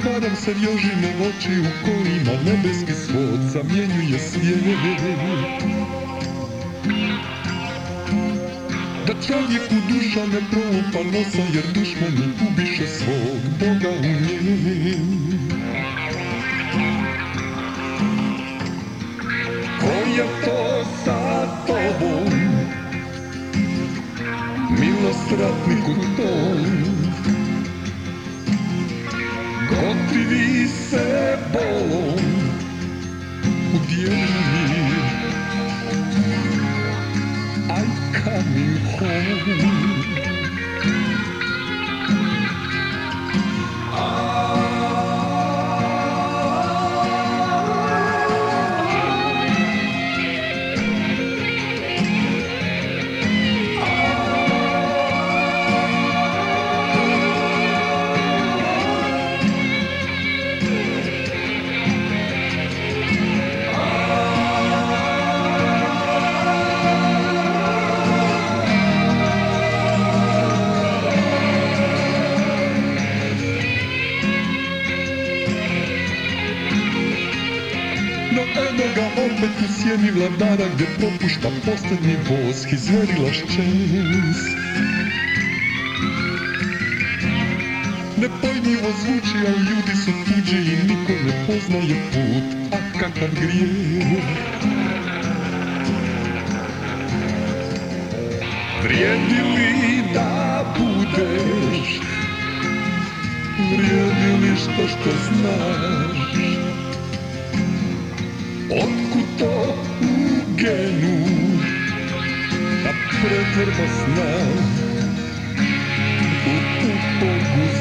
Otvaram seriožine oči u kojima nebeski svod zamjenjuje svijet. Da čovjeku duša ne prolupa nosa, jer dušmani ubiše svog Boga u njem. Ko je to sa tobom, milost ratniku tom? Gotivi se bolom u dijelu mir, I'm coming home. No eno ga opet u sjeni vladara, gdje popušta posljednji voz, izverila ščes. Nepojmljivo zvuči, a ljudi su tuđi i niko ne poznaje put, a kakav grijeh. Vrijedi li da budeš, vrijedi li što znaš? Otkud to u genu, ta pretvorba sna u Bogu